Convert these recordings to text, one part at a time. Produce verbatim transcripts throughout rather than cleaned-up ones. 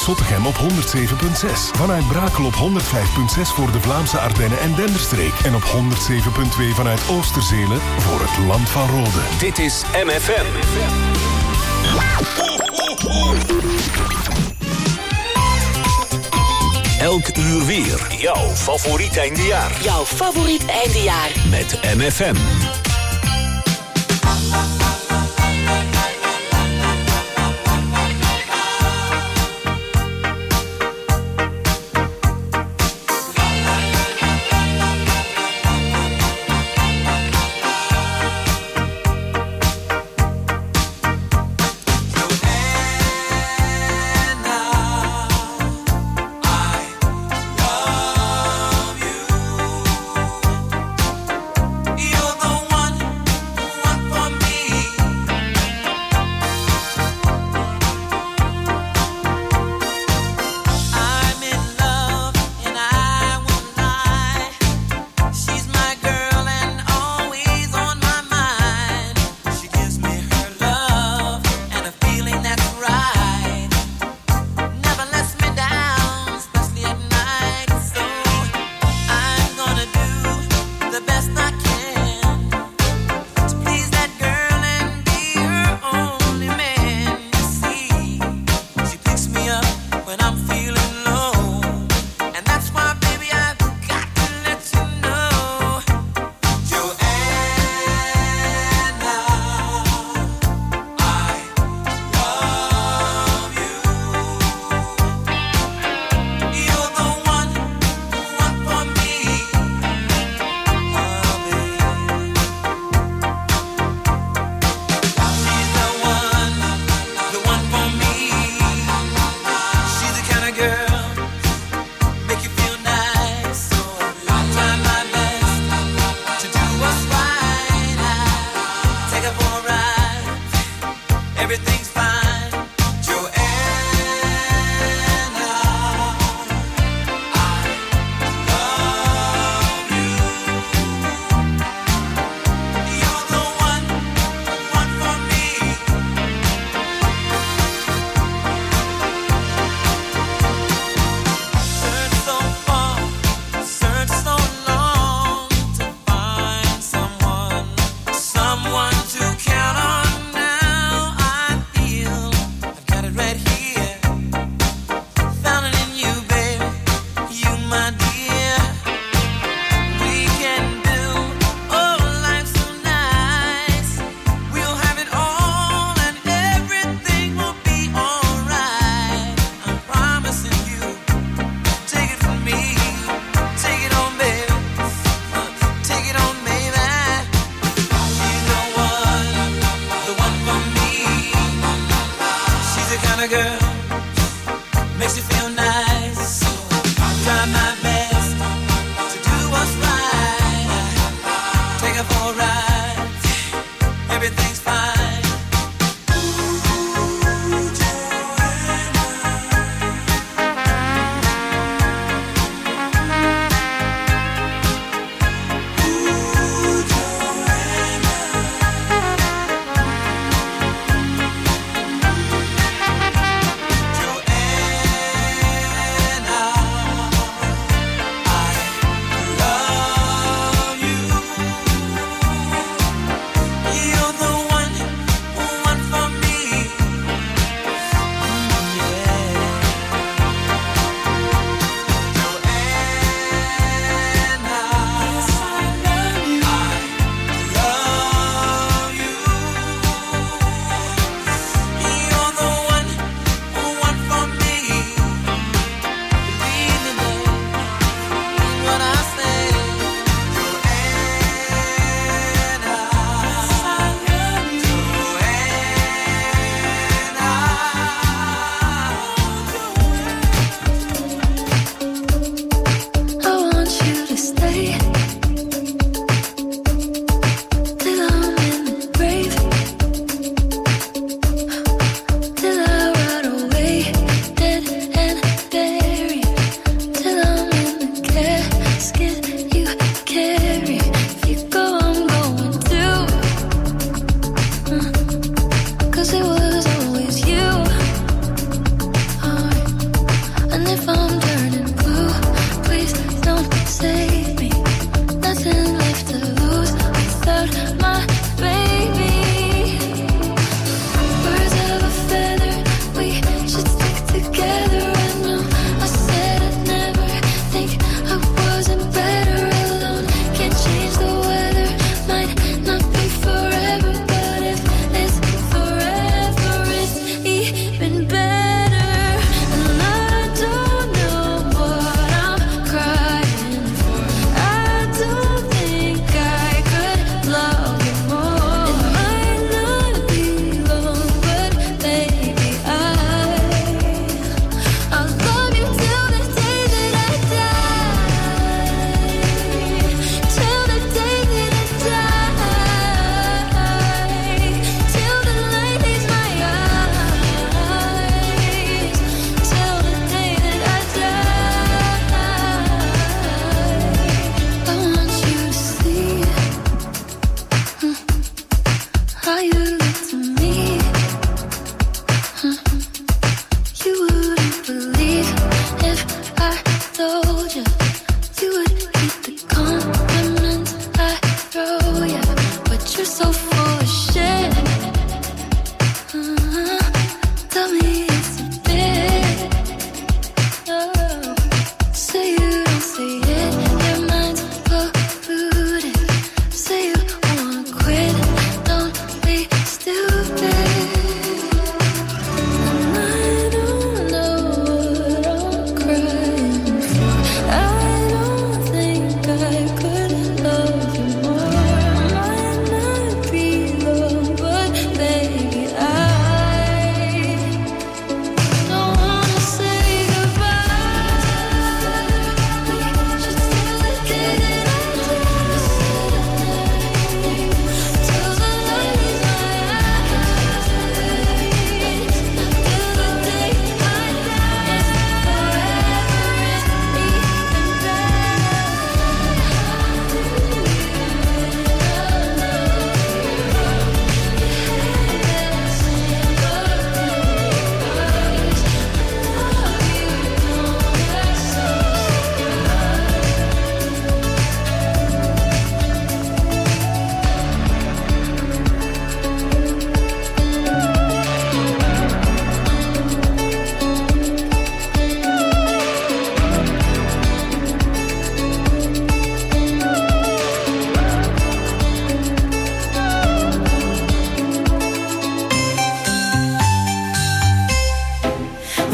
Zottegem op honderd zeven komma zes. Vanuit Brakel op honderd vijf komma zes voor de Vlaamse Ardennen en Denderstreek. En op honderd zeven komma twee vanuit Oosterzele voor het Land van Rode. Dit is M F M. Elk uur weer. Jouw favoriet eindejaar. Jouw favoriet eindejaar. Met M F M.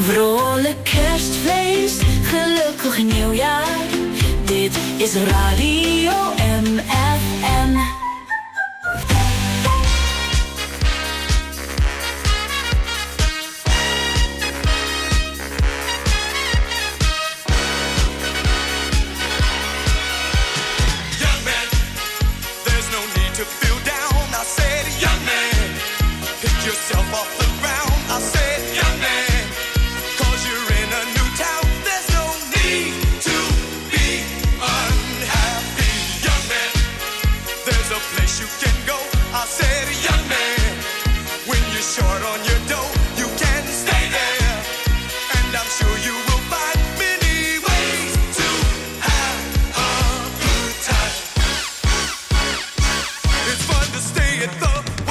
vrolijk kerstfeest, gelukkig nieuwjaar. Dit is Radio M F N. Yourself off the ground, I said, young man, cause you're in a new town, there's no need to be unhappy, young man, there's a place you can go, I said, young man, when you're short on your dough, you can stay there, and I'm sure you will find many ways to have a good time. It's fun to stay at the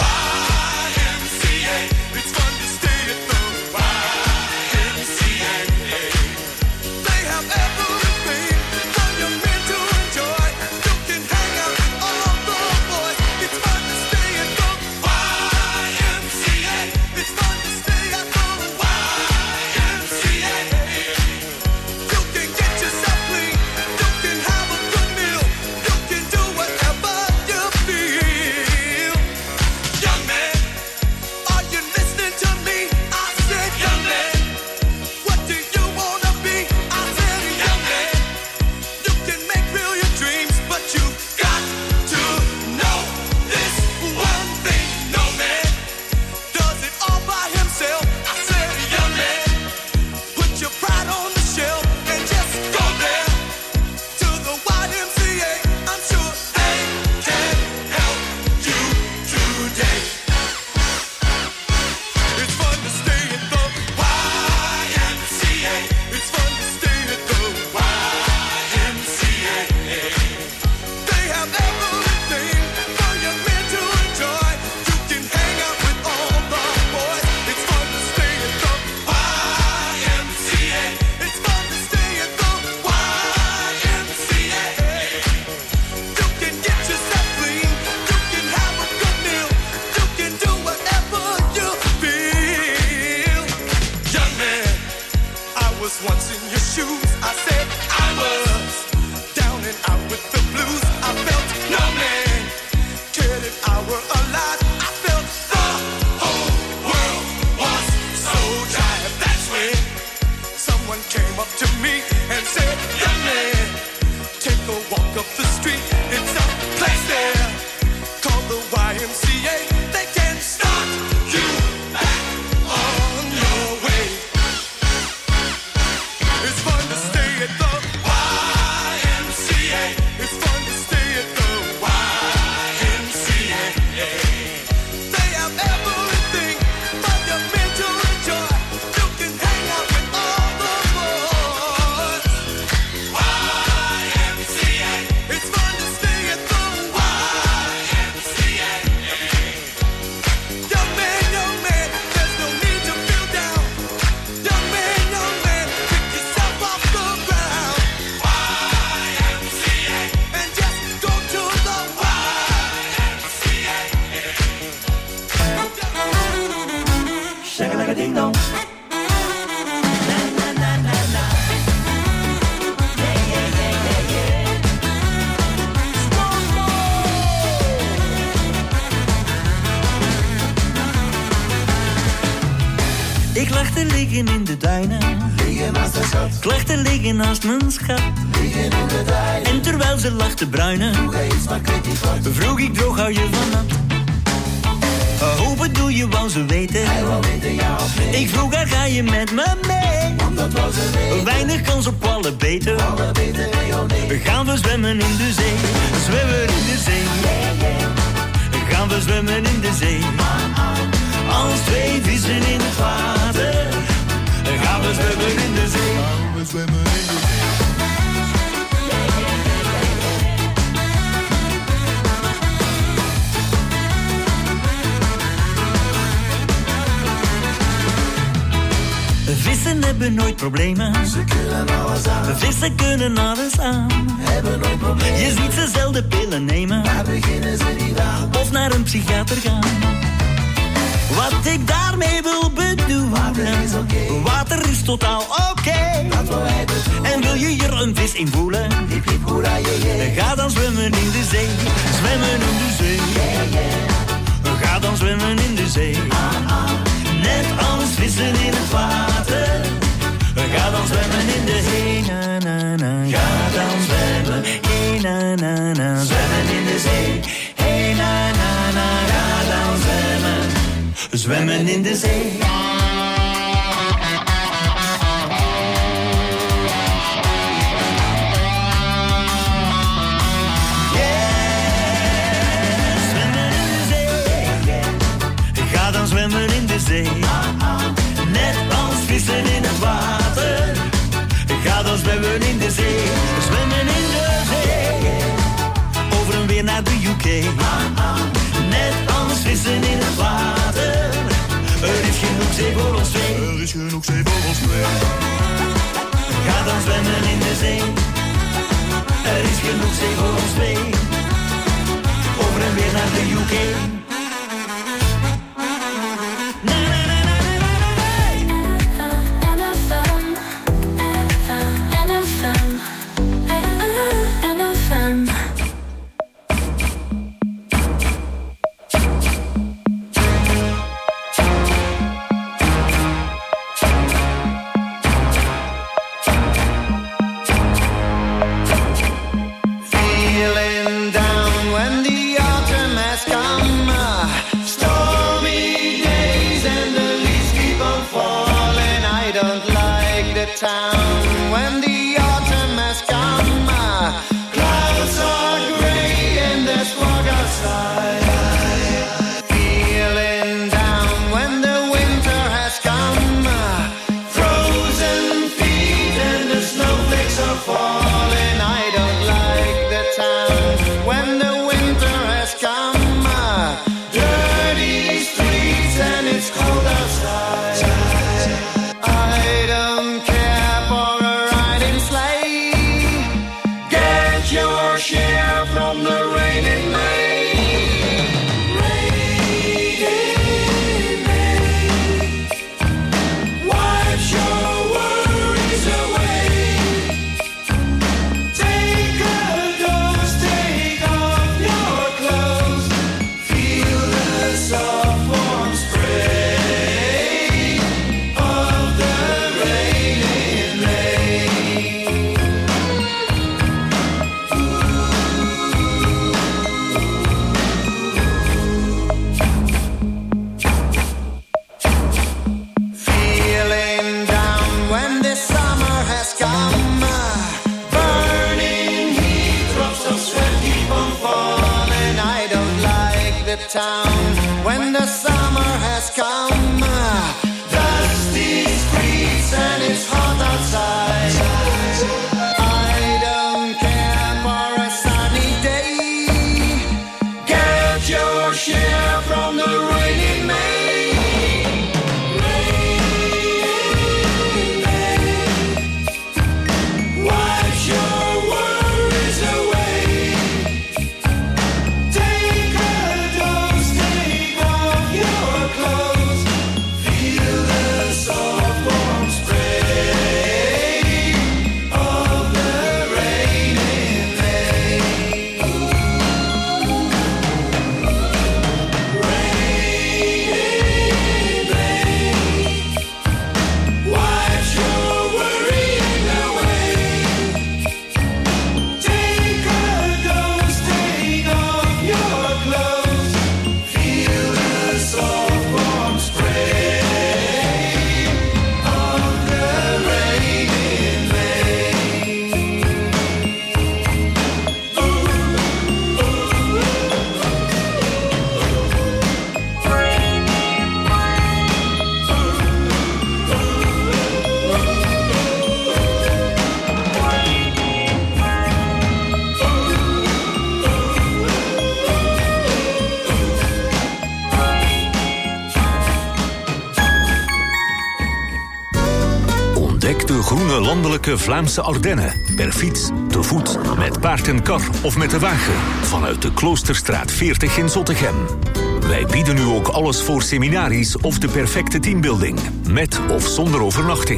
Ik lag te liggen in de duinen. Liggen naast de schat. Ik lag te liggen naast mijn schat. Liggen in de duinen. En terwijl ze lag te bruinen, vroeg hij iets, maar kreeg niet wat. Vroeg ik droog, hou je van nat? Hoe bedoel je, wou ze weten? Hij wou weten, ja of nee. Ik vroeg haar, ga je met me mee? Omdat was er weten. Weinig kans op alle beter. Alle beter, nee of nee. Gaan we zwemmen in de zee? Zwemmen in de zee. Yeah, yeah. Gaan we zwemmen in de zee? Ah, ah. Als twee vissen in het water. Gaan we zwemmen in de zee? Gaan we zwemmen in de zee? Vissen hebben nooit problemen. Ze kunnen alles aan. Vissen kunnen alles aan. Hebben nooit problemen. Je ziet ze zelden pillen nemen. Daar beginnen ze niet aan. Of naar een psychiater gaan. Wat ik daarmee wil bedoelen. Water is oké. Okay. Water is totaal oké. Okay. En wil je hier een vis in voelen? Ga dan zwemmen in de zee. Zwemmen in de zee. Ga dan zwemmen in de zee. Net als vissen in het water. Ga dan zwemmen in de zee. Na, na, na. Ga dan zwemmen. Hey, na, na, na. Zwemmen in de zee. Hey, na, na, na. Ga dan zwemmen. Zwemmen in de zee. Zwemmen in de zee, net als vissen in het water. Ga dan zwemmen in de zee, zwemmen in de zee. Over en weer naar de U K, net als vissen in het water. Er is genoeg zee voor ons twee. Er is genoeg zee voor ons twee. Ga dan zwemmen in de zee. Er is genoeg zee voor ons twee. Over en weer naar de U K. De groene landelijke Vlaamse Ardennen. Per fiets, te voet, met paard en kar of met de wagen. Vanuit de Kloosterstraat veertig in Zottegem. Wij bieden nu ook alles voor seminaries of de perfecte teambuilding. Met of zonder overnachting.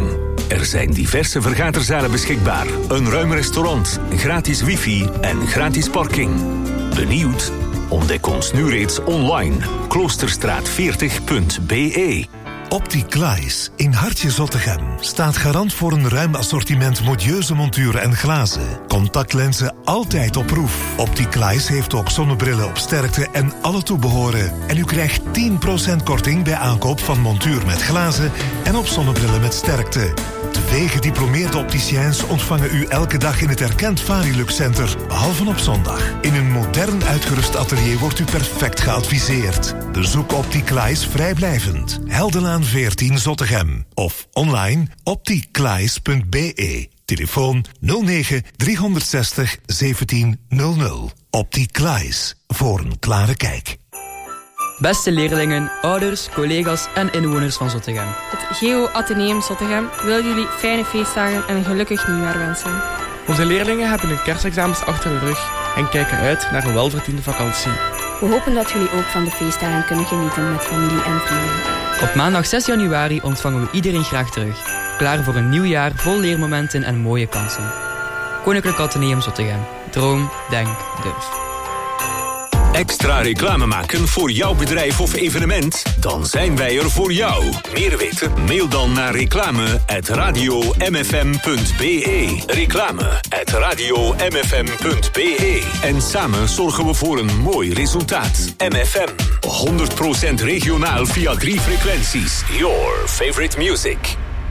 Er zijn diverse vergaderzalen beschikbaar, een ruim restaurant, gratis wifi en gratis parking. Benieuwd? Ontdek ons nu reeds online. kloosterstraat veertig punt b e. Opticlies in Hartje Zottegem staat garant voor een ruim assortiment modieuze monturen en glazen. Contactlenzen altijd op proef. Opticlies heeft ook zonnebrillen op sterkte en alle toebehoren. En u krijgt tien procent korting bij aankoop van montuur met glazen en op zonnebrillen met sterkte. Twee gediplomeerde opticiens ontvangen u elke dag in het erkend Varilux Center, behalve op zondag. In een modern uitgerust atelier wordt u perfect geadviseerd. Bezoek Opticlies vrijblijvend. Heldenlaan veertien Zottegem. Of online opticlies punt b e. Telefoon nul negen driehonderdzestig zeventien nul nul. Opticlies. Voor een klare kijk. Beste leerlingen, ouders, collega's en inwoners van Zottegem. Het Geo Atheneum Zottegem wil jullie fijne feestdagen en een gelukkig nieuwjaar wensen. Onze leerlingen hebben hun kerstexamens achter de rug en kijken uit naar een welverdiende vakantie. We hopen dat jullie ook van de feestdagen kunnen genieten met familie en vrienden. Op maandag zes januari ontvangen we iedereen graag terug. Klaar voor een nieuw jaar vol leermomenten en mooie kansen. Koninklijk Atheneum Zottegem. Droom, denk, durf. Extra reclame maken voor jouw bedrijf of evenement? Dan zijn wij er voor jou. Meer weten? Mail dan naar reclame at radio m f m punt b e. Reclame at radio m f m punt b e. En samen zorgen we voor een mooi resultaat. M F M. honderd procent regionaal via drie frequenties. Your favorite music.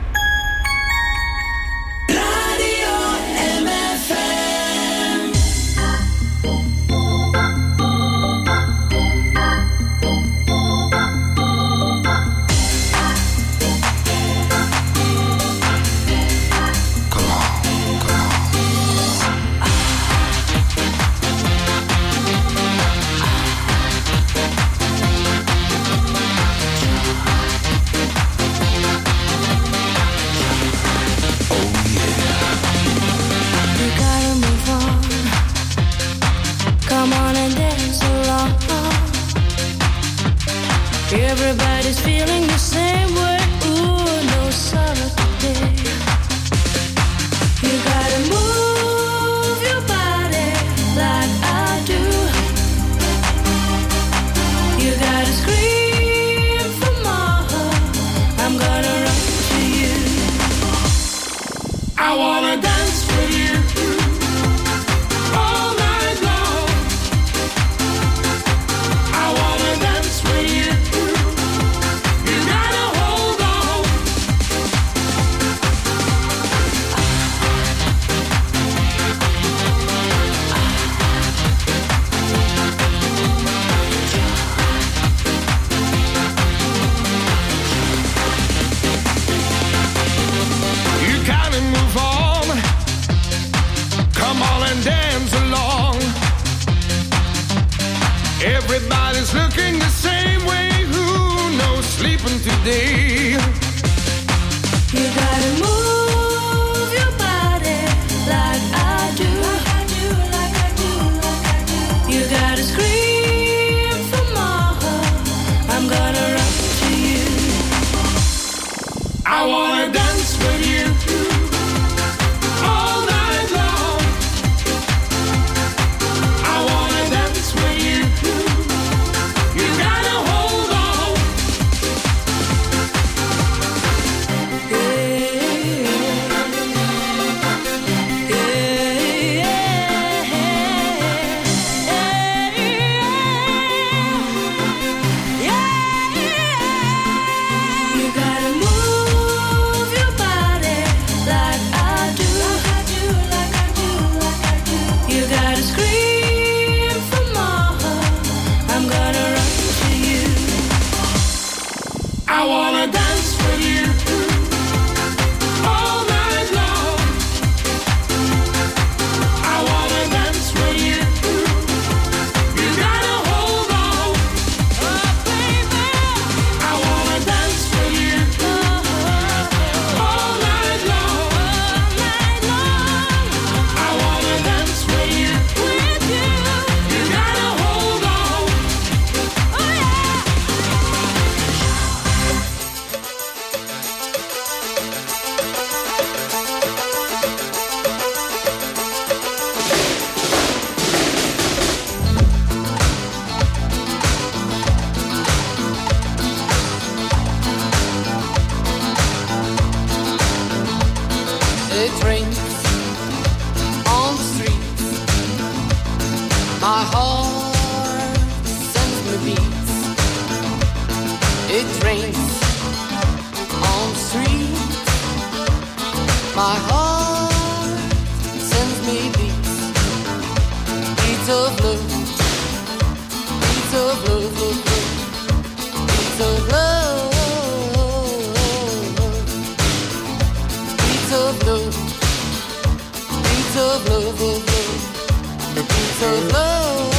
Everybody's feeling the same way. Ooh, no sorrow today. You gotta move your body like I do. You gotta scream for more. I'm gonna run to you. I wanna dance with you. Everybody's looking the same way. Who knows sleeping today? You gotta move your body like I do. Like I do, like I do, like I do. You gotta scream for more. I'm gonna run to you. I wanna dance with you. All night long. I wanna dance with you. You gotta hold on. It rains on the streets. My heart sends me beats. It rains on the streets. My heart sends me beats. Beats of love. Beats of love, love, love. Beats of love. Beats of love. Beats of love, love, love. Beats of love.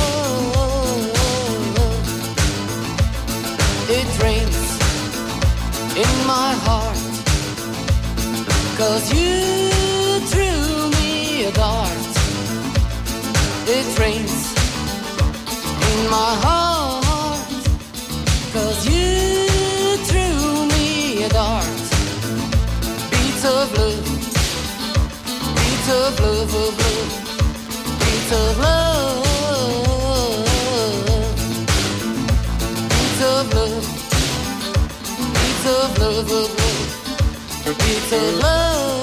It rains in my heart, 'cause you threw me a dart. It rains in my heart, 'cause you threw me a dart. Beats of love, beats of love, of love, beats of love, beats of love, beats of love, of love, beats of love.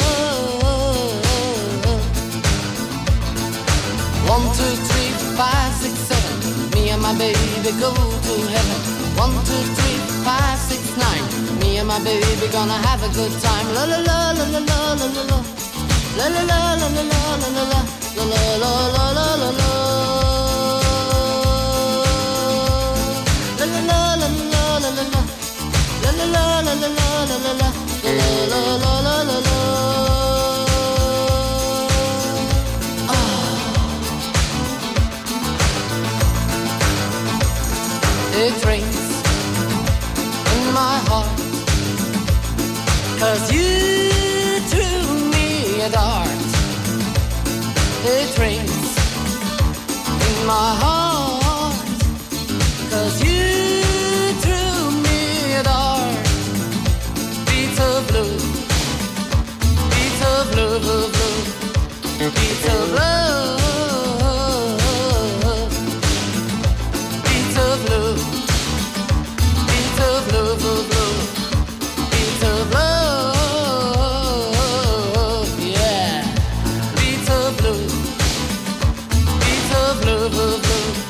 One, two, three, five, six, seven. Me and my baby go to heaven. One, two, three, five, six, nine. Me and my baby gonna have a good time. La la la la la la la la la. La la la la la la la la la. La la la la la la la. La la la la la la la la. La la la la la la la la la. La la la la la la. It rains in my heart, 'cause you threw me a dart. It rains in my heart, 'cause you threw me a dart. Beats of love, beats of love, of love, beats of love, beats of love. Of love, of love, beats of love, yeah. Beats of love, beats of love, of love,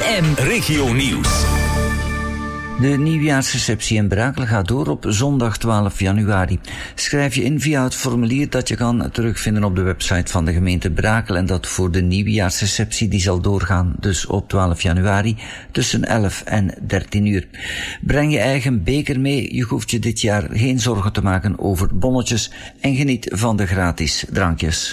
M. Regio Nieuws. De nieuwjaarsreceptie in Brakel gaat door op zondag twaalf januari. Schrijf je in via het formulier dat je kan terugvinden op de website van de gemeente Brakel en dat voor de nieuwjaarsreceptie die zal doorgaan, dus op twaalf januari tussen elf en dertien uur. Breng je eigen beker mee, je hoeft je dit jaar geen zorgen te maken over bonnetjes en geniet van de gratis drankjes.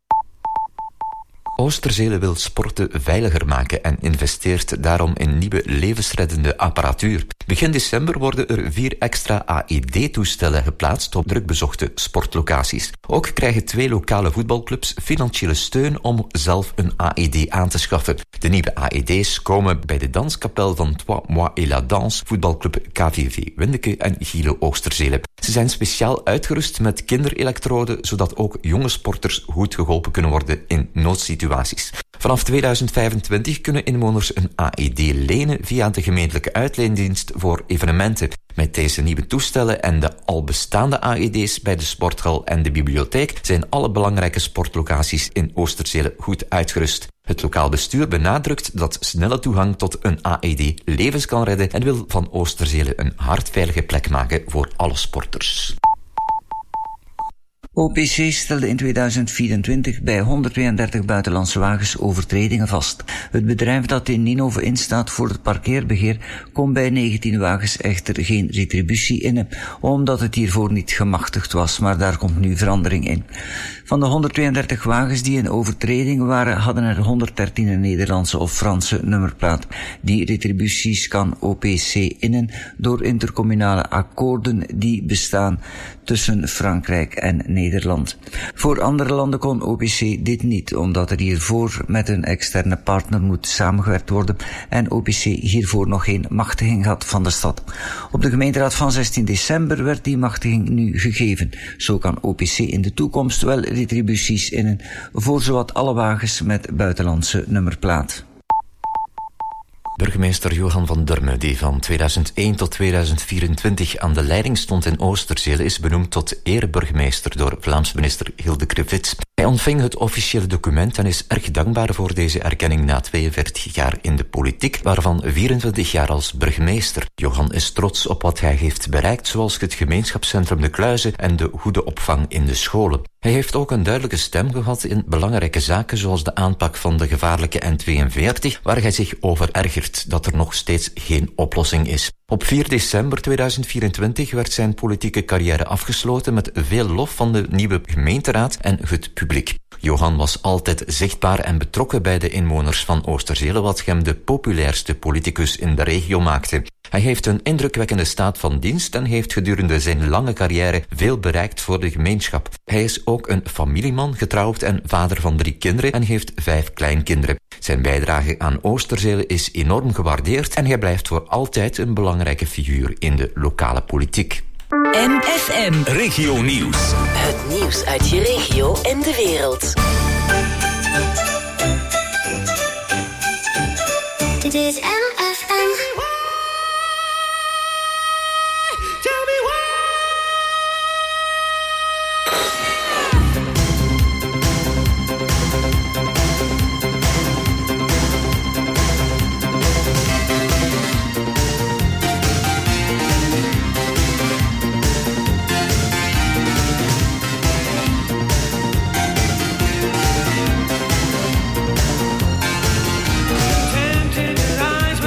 Oosterzele wil sporten veiliger maken en investeert daarom in nieuwe levensreddende apparatuur. Begin december worden er vier extra A E D-toestellen geplaatst op drukbezochte sportlocaties. Ook krijgen twee lokale voetbalclubs financiële steun om zelf een A E D aan te schaffen. De nieuwe A E D's komen bij de danskapel van Trois Mois et la Danse, voetbalclub K V V Windeke en Gielo Oosterzele. Ze zijn speciaal uitgerust met kinderelektroden, zodat ook jonge sporters goed geholpen kunnen worden in noodsituaties. Vanaf tweeduizend vijfentwintig kunnen inwoners een A E D lenen via de gemeentelijke uitleendienst voor evenementen. Met deze nieuwe toestellen en de al bestaande A E D's bij de sporthal en de bibliotheek zijn alle belangrijke sportlocaties in Oosterzele goed uitgerust. Het lokaal bestuur benadrukt dat snelle toegang tot een A E D levens kan redden en wil van Oosterzele een hartveilige plek maken voor alle sporters. O P C stelde in tweeduizend vierentwintig bij honderdtweeëndertig buitenlandse wagens overtredingen vast. Het bedrijf dat in Ninove instaat voor het parkeerbeheer kon bij negentien wagens echter geen retributie innen, omdat het hiervoor niet gemachtigd was, maar daar komt nu verandering in. Van de honderdtweeëndertig wagens die in overtreding waren, hadden er honderddertien een Nederlandse of Franse nummerplaat. Die retributies kan O P C innen door intercommunale akkoorden die bestaan tussen Frankrijk en Nederland. Voor andere landen kon O P C dit niet, omdat er hiervoor met een externe partner moet samengewerkt worden en O P C hiervoor nog geen machtiging had van de stad. Op de gemeenteraad van zestien december werd die machtiging nu gegeven. Zo kan O P C in de toekomst wel retributies innen voor zowat alle wagens met buitenlandse nummerplaat. Burgemeester Johan van Durme, die van tweeduizend één tot tweeduizend vierentwintig aan de leiding stond in Oosterzele, is benoemd tot ereburgemeester door Vlaams minister Hilde Krevits. Hij ontving het officiële document en is erg dankbaar voor deze erkenning na tweeënveertig jaar in de politiek, waarvan vierentwintig jaar als burgemeester. Johan is trots op wat hij heeft bereikt, zoals het gemeenschapscentrum De Kluizen en de goede opvang in de scholen. Hij heeft ook een duidelijke stem gehad in belangrijke zaken zoals de aanpak van de gevaarlijke N tweeënveertig, waar hij zich over ergert dat er nog steeds geen oplossing is. Op vier december tweeduizend vierentwintig werd zijn politieke carrière afgesloten met veel lof van de nieuwe gemeenteraad en het publiek. Johan was altijd zichtbaar en betrokken bij de inwoners van Oosterzele, wat hem de populairste politicus in de regio maakte. Hij heeft een indrukwekkende staat van dienst en heeft gedurende zijn lange carrière veel bereikt voor de gemeenschap. Hij is ook een familieman, getrouwd en vader van drie kinderen en heeft vijf kleinkinderen. Zijn bijdrage aan Oosterzele is enorm gewaardeerd en hij blijft voor altijd een belangrijke figuur in de lokale politiek. M F M Regio Nieuws. Het nieuws uit je regio en de wereld. Dit is M F M. Tell me why. Tempted eyes.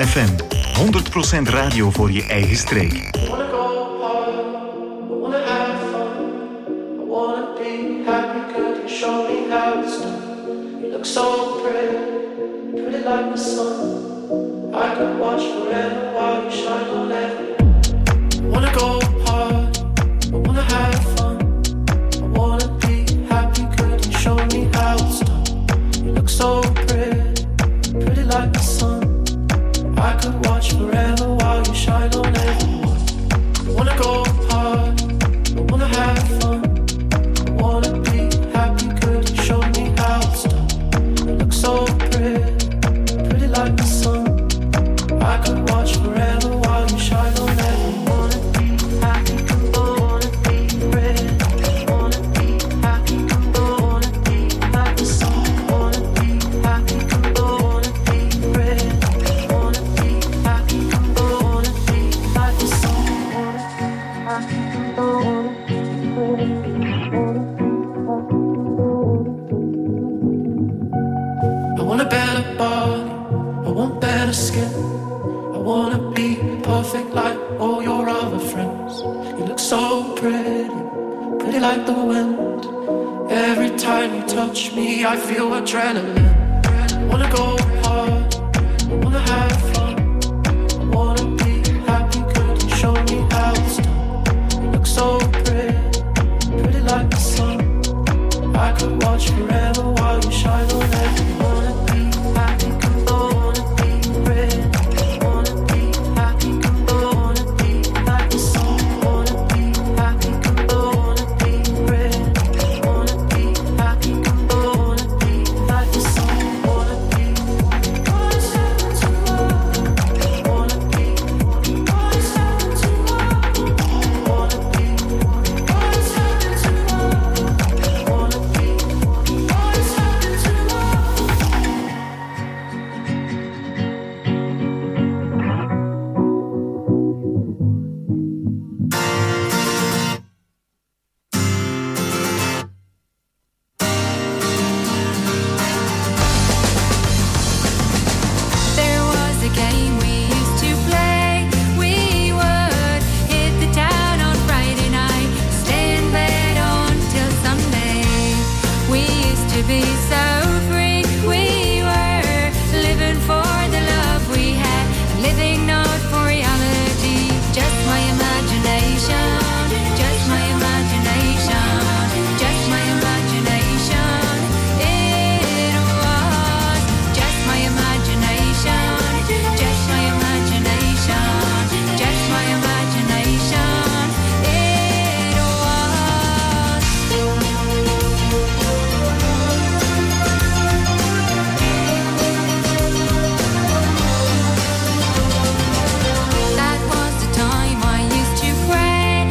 F M. honderd procent radio voor je eigen streek. So pretty, pretty like the sun. I could watch forever while you shine on everyone. Wanna go hard, I wanna have fun. I wanna be happy, could you show me how it's done? You look so pretty, pretty like the sun. I could watch forever while you shine on everyone. Wanna go hard, I wanna have fun. I wanna be happy, could you show me how it's done? So pretty, pretty like the sun. I could watch forever while you shine on everyone. Wanna be happy, wanna be pretty. Wanna be happy, wanna be like the sun. Wanna be happy, wanna be pretty. Wanna be happy, wanna be like the sun. Wanna be happy, wanna be pretty. I want a better body, I want better skin. I wanna be perfect like all your other friends. You look so pretty, pretty like the wind. Every time you touch me, I feel adrenaline. I wanna go hard, I wanna have fun. I wanna be happy, could you show me how it's done? You look so pretty, pretty like the sun. I could watch forever while you shine on everyone. That was the time I used to pray.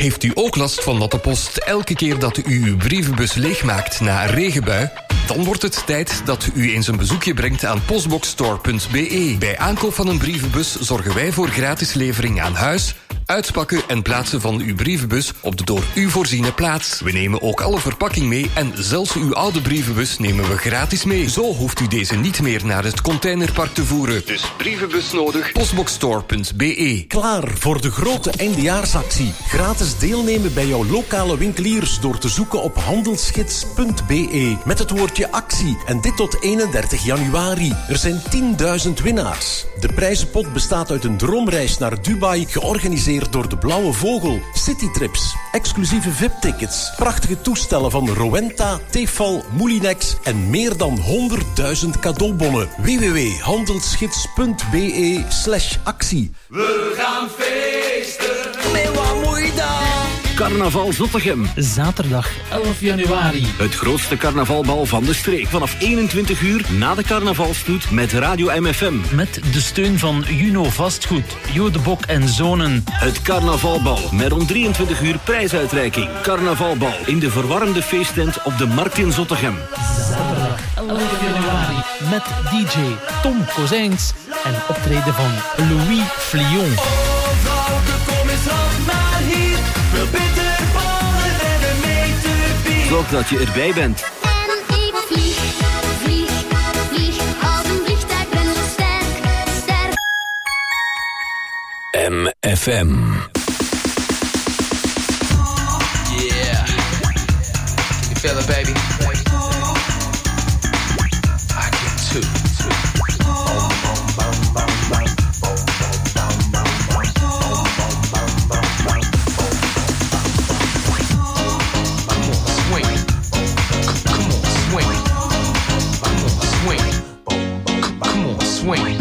Heeft u ook last van natte post elke keer dat u uw brievenbus leegmaakt na een regenbui? Dan wordt het tijd dat u eens een bezoekje brengt aan postboxstore punt b e. Bij aankoop van een brievenbus zorgen wij voor gratis levering aan huis, uitpakken en plaatsen van uw brievenbus op de door u voorziene plaats. We nemen ook alle verpakking mee en zelfs uw oude brievenbus nemen we gratis mee. Zo hoeft u deze niet meer naar het containerpark te voeren. Dus brievenbus nodig, postboxstore punt b e. Klaar voor de grote eindejaarsactie. Gratis deelnemen bij jouw lokale winkeliers door te zoeken op handelsgids punt b e met het woordje actie. En dit tot eenendertig januari. Er zijn tienduizend winnaars. De prijzenpot bestaat uit een droomreis naar Dubai, georganiseerd door de Blauwe Vogel, citytrips, exclusieve V I P-tickets, prachtige toestellen van Rowenta, Tefal, Moulinex en meer dan honderdduizend cadeaubonnen. w w w punt handelsgids punt b e slash actie. We gaan feesten. Nee, wat moet je dan? Carnaval Zottegem. Zaterdag elf januari. Het grootste carnavalbal van de streek. Vanaf eenentwintig uur na de carnavalstoet met Radio M F M. Met de steun van Juno Vastgoed, Jo de Bok en Zonen. Het carnavalbal met om drieëntwintig uur prijsuitreiking. Carnavalbal in de verwarmde feesttent op de Markt in Zottegem. Zaterdag elf januari. Met D J Tom Kozijns en optreden van Louis Flion. Zorg dat je erbij bent. En ik vlieg, vlieg, vlieg. Als een vliegtuig ben zo sterk, sterk. M F M. Yeah. Can you feel it, baby? I can too. Swing.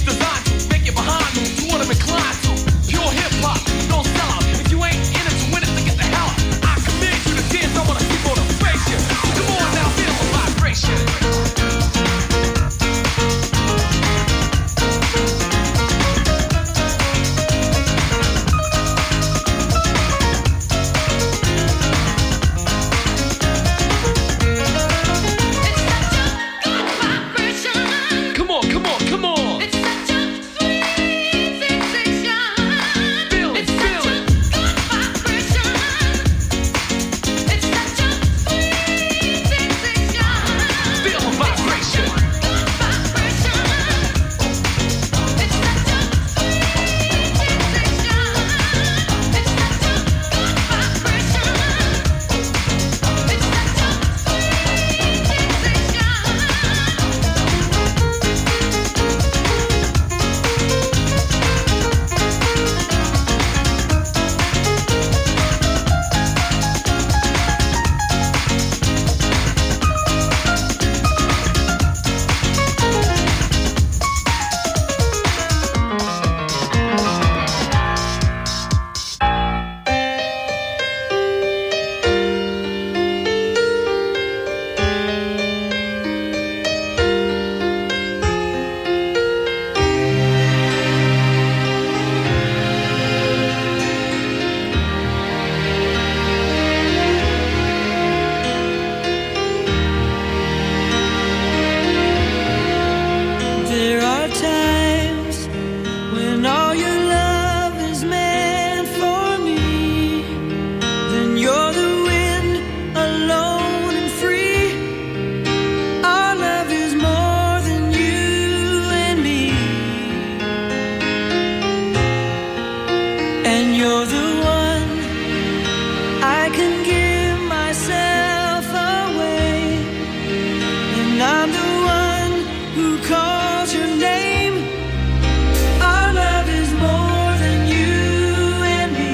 Pure hip hop, don't sell out. If you ain't in it to win it, You're the one I can give myself away, and I'm the one who calls your name. Our love is more than you and me.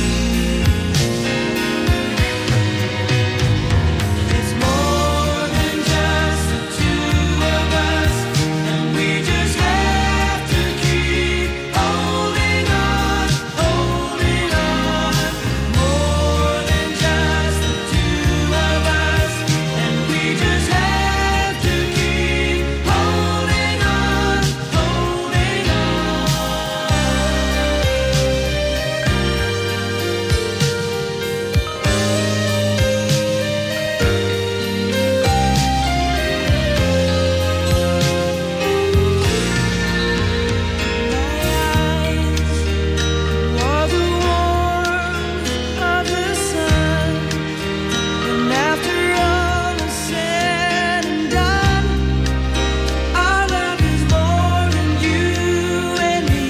It's more than just the two of us, and we just have to keep holding on, holding on. More than just the two of us, and we just have to keep holding on, holding on. You're the warmth of the sun, and after all is said and done, our love is more than you and me.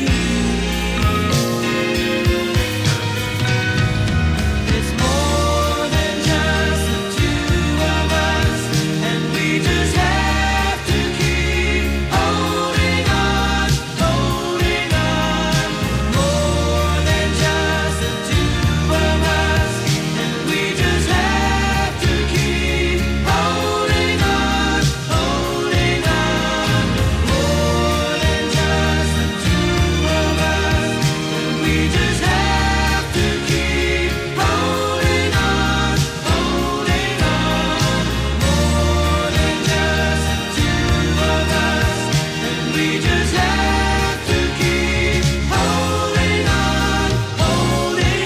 It's more than just the two of us, and we just have to keep holding on, holding on. More than just the two of us, and we just have to keep holding on, holding on. More than just the two of us, and we just have to keep holding on, holding on. More than just the two of us, and we just have to keep holding on, holding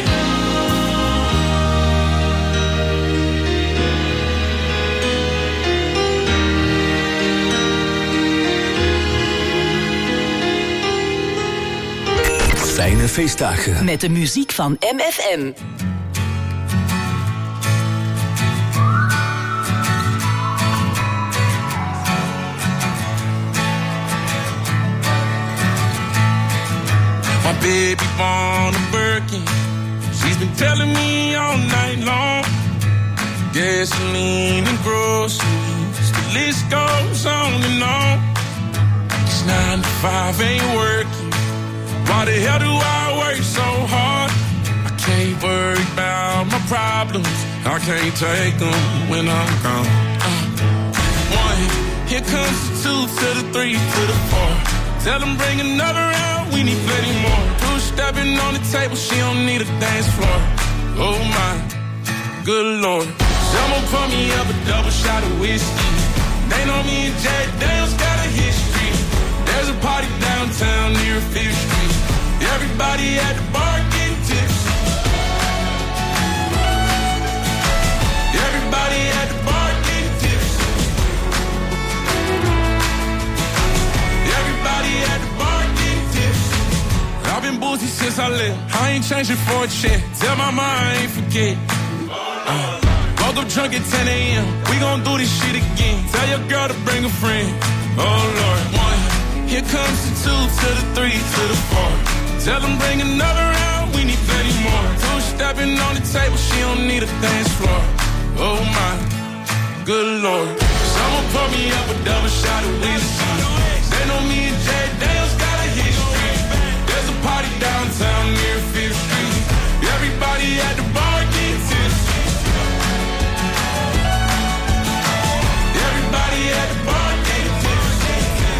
Fijne feestdagen. Met de muziek van M F M. My baby born a Birkin. She's been telling me all night long. Gasoline and groceries, the list goes on and on. It's nine to five ain't working. Why the hell do I work so hard? I can't worry about my problems. I can't take them when I'm gone. Uh, one, here comes the two to the three to the four. Tell them bring another round, we need plenty more. Two stepping on the table, she don't need a dance floor. Oh my, good lord. Someone pour me up a double shot of whiskey. They know me and Jay Daniels got a history. There's a party downtown near Fifth Street. Everybody at the bar getting tipsy. Everybody at the bar getting tipsy. Everybody at the bar getting tipsy. I've been boozy since I left. I ain't changing for a check. Tell my mom I ain't forget. Uh, woke up drunk at ten a.m. We gon' do this shit again. Tell your girl to bring a friend. Oh Lord, one. Here comes the two to the three to the four. Tell them bring another round, we need plenty more. Two stepping on the table, she don't need a dance floor. Oh my, good lord. Someone pour me up a double shot of whiskey. They know me and Jay Daniels got a history. There's a party downtown near Fifth Street. Everybody at the bar getting tipsy. Everybody at the bar getting tipsy.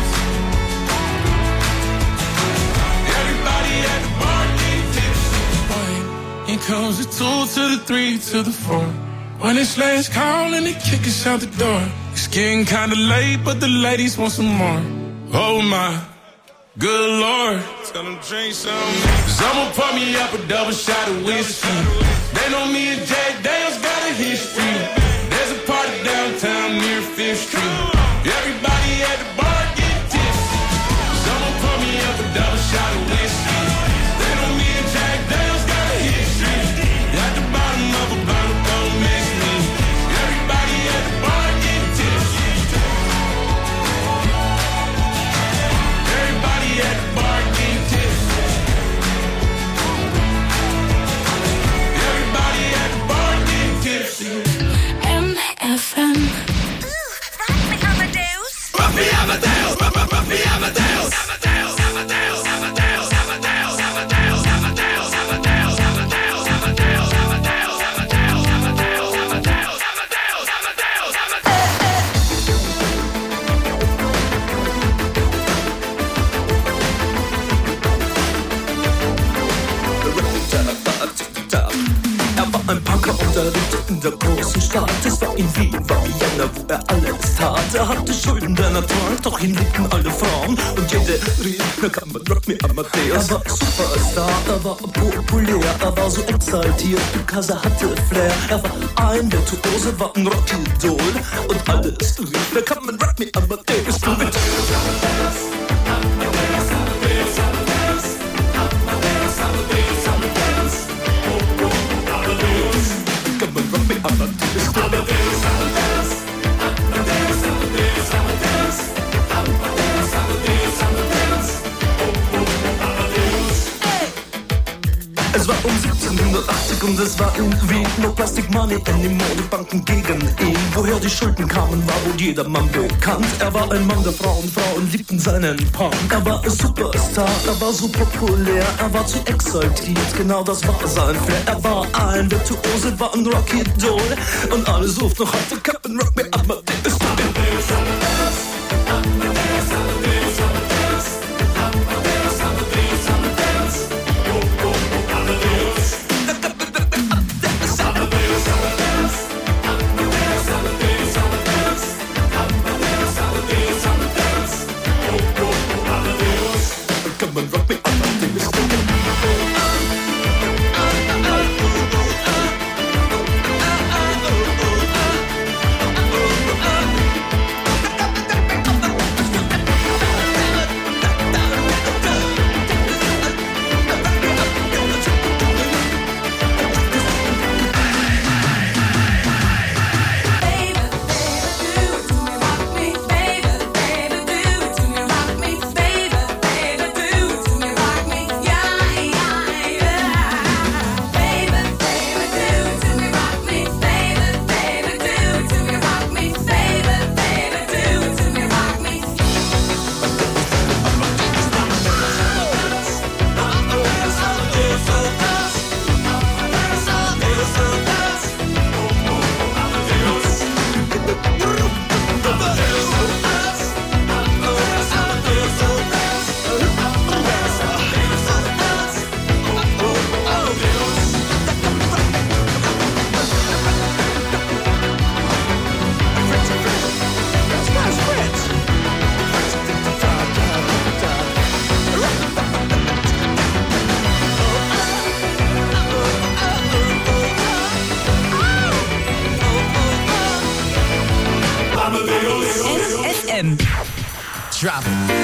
Everybody at the bar getting tipsy. Here comes the two to the three to the four. When it's last call and they kick us out the door. It's getting kinda late, but the ladies want some more. Oh my, good lord. Tell them drink some. Someone pour me up a double shot of whiskey. They know me and Jay Daniels got a history. There's a party downtown near Fifth Street. Everybody at the bar getting tipsy. Someone pour me up a double shot of whiskey. They know me and Jack Daniels got a history. At the bottom of a bottle, don't miss me. Everybody at the bar getting tipsy. Everybody at the bar getting tipsy. gekauft, er lebte in der großen Stadt. Es war in Wien, war Vienna, wo er alles tat. Er hatte Schulden, denn er trank, doch ihn liebten alle Frauen. Und jede rief, na kann man Rock Me Amadeus. Er war Superstar, er war populär, er war so exaltiert, because er hatte Flair. Er war ein Virtuose, war ein Rockidol. Und alles rief, na kann man Rock Me Amadeus. Du mit Es war um siebzehnhundertachtzig und es war in Wien. No Plastic Money in die Modebanken gegen ihn. Woher die Schulden kamen, war wohl jedermann bekannt. Er war ein Mann der Frauen, Frauen liebten seinen Punk. Er war ein Superstar, er war so populär, er war zu exaltiert, genau das war sein Flair. Er war ein Virtuose, war ein Rockidol. Und alle suchten noch heute Captain Rock Me Amadeus. Drop it.